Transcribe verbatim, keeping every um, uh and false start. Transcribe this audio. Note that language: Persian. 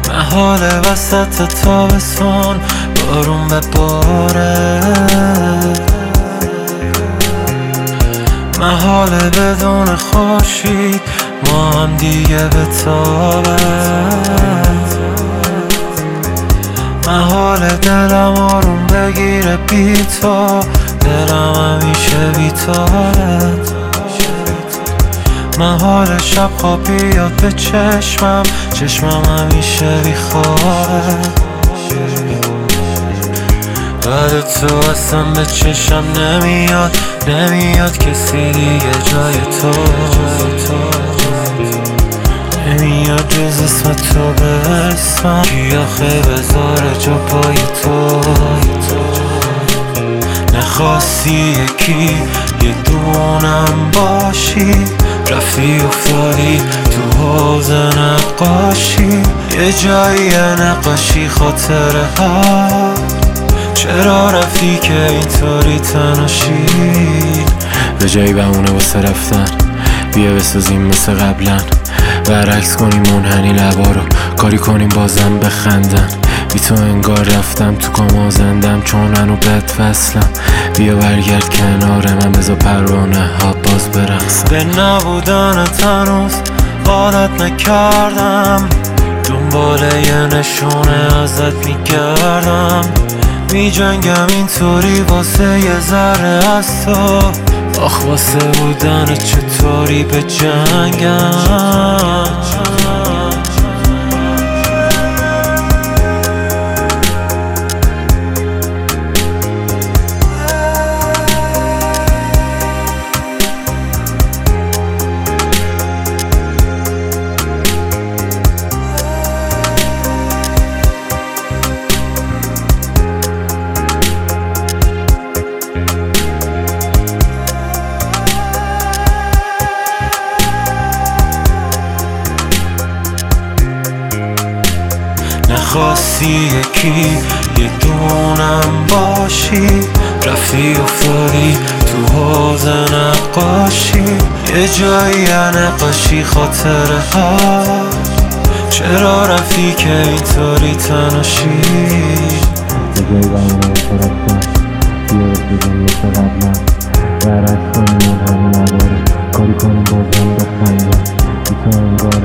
محاله وسط تابستون بارون بباره، محاله بدون خورشید ما هم دیگه بتابه، محاله دلم آروم بگیره بی تو، دلم همیشه بی تابه، محاله شب خواب بیاد به چشمم، چشمم همیشه بی خوابه، بعد تو اصلا به چشم نمیاد، نمیاد کسی دیگه جای تو، نمیاد جز اسم تو به اسمم، کی آخه بذاره جا پای تو، نخواستی یکی یه دونم باشی، رفتی افتادی تو حوض نقاشی، یه جایی نقاشی خاطره ها، چرا رفتی که اینطوری تناشی؟ به جایی بمونه واسه رفتن، بیا بسازیم مثل قبلا، برعکس کنیم منحنی لبا رو، کاری کنیم بازم بخندن، بی تو انگار رفتم تو کاما زندم، چون منو بد فصلم، بیا برگرد کنار من، بذار پروانه ها باز برقصم. به نبودن تنوز عادت نکردم، دنبال یه نشونه ازت میگردم، می جنگم اینطوری واسه یه ذره از تو، آخ واسه بودن چطوری به جنگم. نخواستی یکی یه دونم باشی، رفتی افتادی تو حوض نقاشی، یه جایی نقاشی خاطره ها، چرا رفتی که اینطوری تناشی؟ به جایی بمونه واسه رفتن، بیا بسازیم مثل قبلا، برعکس کنیم منحنی لبا رو، کاری کنیم بازم بخندن، بی تو انگار